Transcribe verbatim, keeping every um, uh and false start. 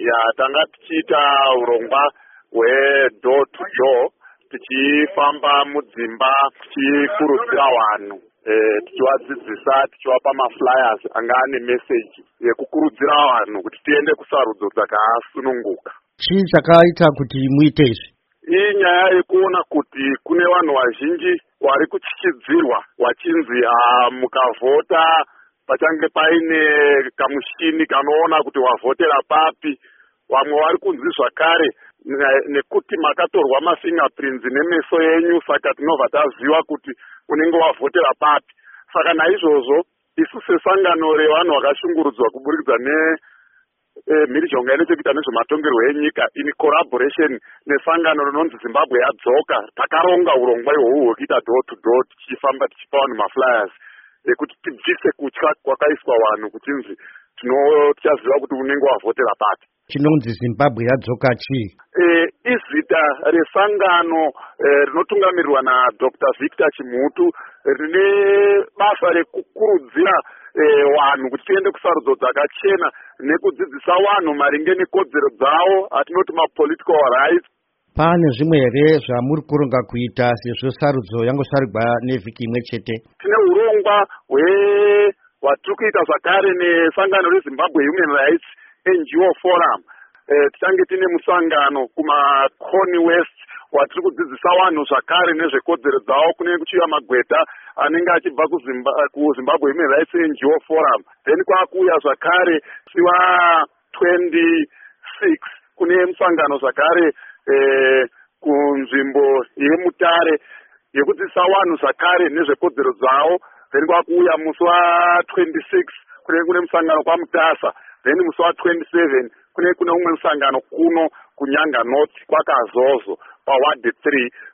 ya tanga tichiita urongwa hwedoor to door tichifamba mudzimba tichikurudzira vanhu eh, tichivadzidzisa tichivapa maflyers anga ane meseji yekukurudzira vanhu kuti tiende kusarudzo dzakasununguka. Chii chakaita kuti muite izvi? Iyi nyaya yekuona kuti kune vanhu vazhinji vari kuchichidzirwa vachinzi mukavhota pachange paine kamushini kanoona kuti wavhotera papi. Vamwe vari kunzi zvakare nekuti makatorwa mafingerprints nemeso yenyu saka tinobva taziva kuti unenge wavhotera papi. Saka naizvozvo isu sesangano revanhu vakashungurudzwa kuburikidza ne Eh, mhirizhonga inochokuita nezvematongerwo enyika in collaboration nesangano rinonzi Zimbabwe Yadzoka takaronga urongwa ihwohwo hwekuita door to door tichifamba tichipa vanhu maflyers ekuti tibvise kutya kwakaiswa vanhu kuchinzi tichaziva kuti unenge wavhotera papi. Chinonzi Zimbabwe Yadzoka chii? Eh, izita resangano eh, rinotungamirirwa naDr Victor Chimutu rine basa rekukurudzira vanhu kuti tiende kusarudzo dzakachena nekudzidzisa vanhu maringe nekodzero dzavo atinoti mapolitical rights. Pane zvimwe here zvamuri kuronga kuita sezvo sarudzo yangosarigwa nevhiki imwe chete? Tine urongwa hwatiri kuita zvakare nesangano reZimbabwe Human Rights N G O Forum. Eh, tichange tine musangano kumaConi West watiri kudzidzisa vanhu zvakare nezvekodzero dzavo kunenge kuchiuya magweta anenge achibva kuZimbabwe Human Rights N G O Forum. Then kwakuuya zvakare siwa twenty-six kune musangano zvakare eh, kunzvimbo yeMutare yekudzidzisa vanhu zvakare nezvekodzero dzavo. Then kwakuuya musi wa twenty-six kune kune musangano kwaMutasa. Then musi wa twenty-seven kune kune umwe musangano kuno kuNyanga North kwakaZozo paward three